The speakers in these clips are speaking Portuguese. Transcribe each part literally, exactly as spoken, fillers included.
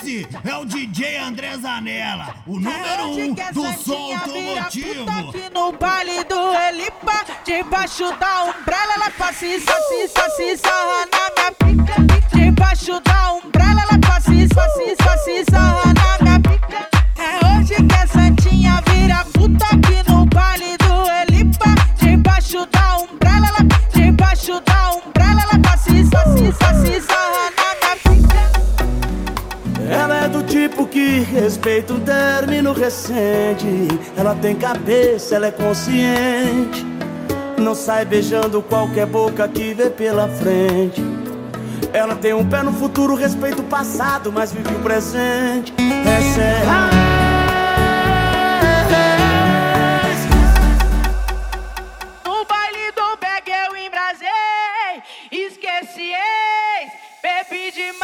Esse é o D J André Zanella, o número um do som automotivo. Aqui no baile do Elipa, debaixo da umbrella, ela passa e saci, saci, sarra na minha pica. Debaixo da umbrella, ela passa e saci, saci, sarra na minha pica. É hoje que a santinha vira puta aqui no baile do Elipa. Debaixo da umbrella, ela, debaixo da umbrella, ela passa e saci, saci, sarra na minha pica. Ela é do tipo que respeita um término recente. Ela tem cabeça, ela é consciente. Não sai beijando qualquer boca que vê pela frente. Ela tem um pé no futuro, respeita o passado, mas vive o presente. Essa é a no baile do bag eu embrasei, esqueci ex, bebi demais.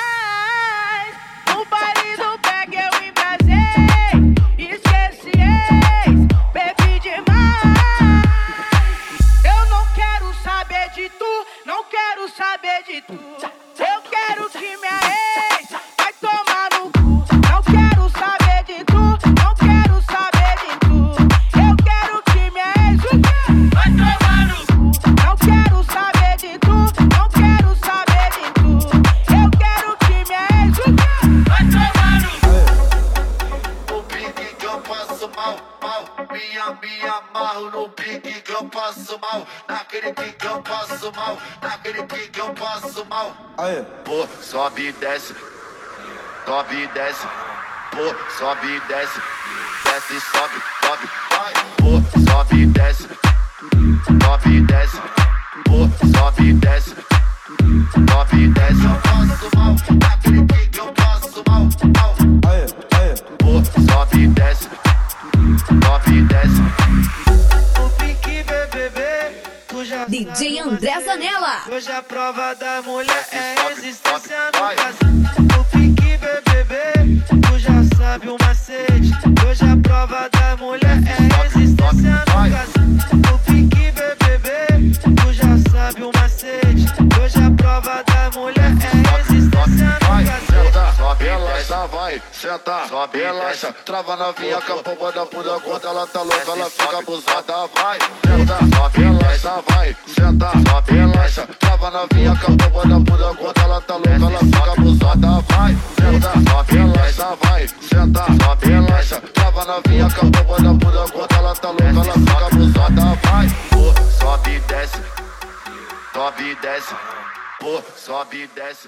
No baile do bag eu embrasei, esqueci ex, bebi demais. Eu não quero saber de tu, não quero saber de tu. Eu quero que minha ex vai tomar no cu. Não quero saber de tu, não quero saber de tu. Eu quero que minha ex vai tomar no cu. Não quero saber de tu, não quero saber de tu. Eu quero que minha ex vai tomar no cu. O pique que eu passo mal, mal. Minha, me amarro no pique que eu passo mal. Naquele pique que eu passo mal. Naquele pique que eu passo mal. Aê. Pô, sobe e desce. Sobe e desce. Pô, sobe e desce. Desce e sobe, sobe, vai. Pô, sobe e desce. Sobe e desce. Pô, sobe e desce. Sobe e desce. Eu passo mal. Naquele pique que eu passo mal, mal. Aê, aê. Pô, sobe e desce. Sobe e desce. O pique B B B, tu já D J André Zanella. hoje a prova da mulher é resistência no caso. O pique B B B, tu já sabe o macete. Hoje a prova da mulher é resistência no caso. O pique B B B, tu já sabe o macete. Hoje a prova da mulher é resistência no caso. Sobe, relaxa, vai, senta, sobe, relaxa. Trava na vinha, com a pomba da bunda gorda, ela tá louca, ela fica abusada, vai. Senta, sobe, relaxa, vai, senta, sobe, relaxa. Trava na vinha, com a pomba da bunda gorda, ela tá louca, ela fica abusada, vai. Senta, sobe, relaxa, vai, senta, sobe, relaxa. Trava na vinha, com a pomba da bunda gorda, ela tá louca, ela fica abusada, vai. Pô, sobe e desce, sobe e desce, pô, sobe e desce.